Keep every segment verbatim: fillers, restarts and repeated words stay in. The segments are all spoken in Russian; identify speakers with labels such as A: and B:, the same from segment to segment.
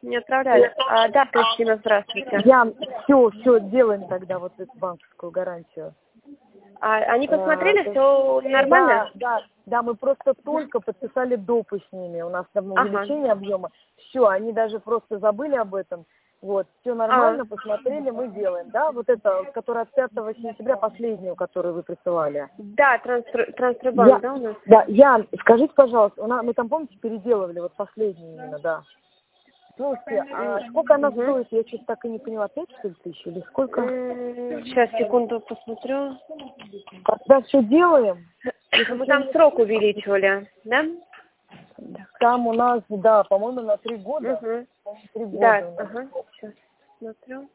A: Не отправляли? А, да, Кристина, здравствуйте.
B: Я все, все делаем тогда, вот эту банковскую гарантию.
A: А, они посмотрели,
B: А,
A: все нормально?
B: Да, да, да, мы просто только подписали допы с ними, у нас там
A: Ага.
B: увеличение объема. Все, они даже просто забыли об этом. Вот, все нормально,
A: А.
B: посмотрели, мы делаем, да, вот это, которая от пятого сентября, последнюю, которую вы присылали.
A: Да, трансфер, трансфербанк,
B: Я,
A: да, у нас?
B: да, Ян, скажите, пожалуйста, у нас, мы там, помните, переделывали, вот последнюю именно, да. Слушайте, а сколько она
A: Угу.
B: стоит, я что-то так и не поняла, пять что ли тысяч или сколько?
A: Сейчас, секунду, посмотрю.
B: Когда все делаем,
A: Вы там срок увеличивали, да?
B: там у нас, да, по-моему, на три года.
A: Угу.
B: Три года
A: Да,
B: у нас.
A: ага, сейчас смотрю.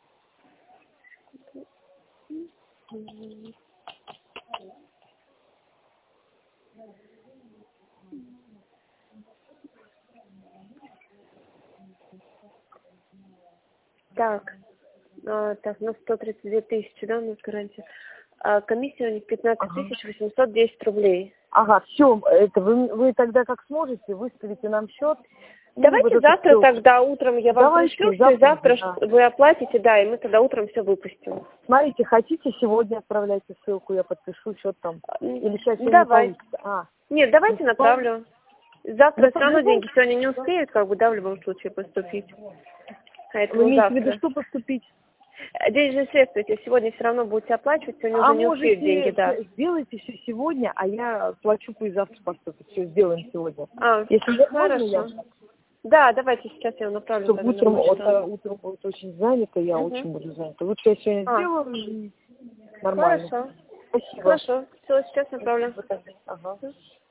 A: Так, а, так, ну сто тридцать две тысячи, да, у нас гарантия. А комиссия у них пятнадцать тысяч восемьсот десять рублей.
B: Ага, все, это вы, вы тогда как сможете, выставите нам счет.
A: Давайте
B: вот
A: завтра
B: ссылку.
A: тогда утром я вам
B: Давайте,
A: пришлю,
B: завтра,
A: и завтра
B: да.
A: вы оплатите, да, и мы тогда утром все выпустим.
B: Смотрите, хотите, сегодня отправляйте ссылку, я подпишу счет там. Или сейчас не
A: Давай.
B: получится. А,
A: Нет, давайте
B: не
A: направлю. Завтра
B: Да,
A: все равно
B: по-другому.
A: деньги сегодня не успеют, как бы, да, в любом случае поступить. Поэтому
B: Вы имеете в виду,
A: завтра.
B: что поступить?
A: Денежные средства, если сегодня все равно будете оплачивать, сегодня
B: А
A: уже не успеют деньги,
B: можете,
A: да.
B: сделайте все сегодня, а я плачу и завтра поступит. Все сделаем сегодня.
A: А,
B: Если можно,
A: хорошо.
B: я
A: Да, давайте сейчас я вам направлю.
B: чтобы
A: тогда на
B: утром, вот,
A: почту.
B: а, утром будет очень занято, я
A: Угу.
B: очень буду занята. Лучше я сегодня
A: А.
B: сделаю и нормально.
A: Хорошо.
B: Спасибо.
A: Хорошо. Все, сейчас направлю.
B: Ага.